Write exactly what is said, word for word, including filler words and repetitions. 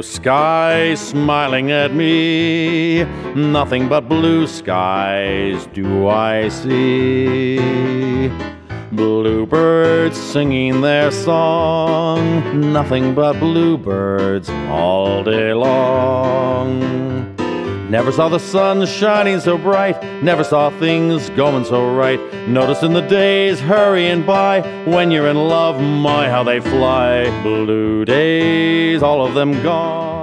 Blue sky smiling at me, nothing but blue skies do I see. Bluebirds singing their song, nothing but bluebirds all day long. Never saw the sun shining so bright, never saw things going so right. Noticing the days hurrying by, when you're in love, my how they fly. Blue days, all of them gone.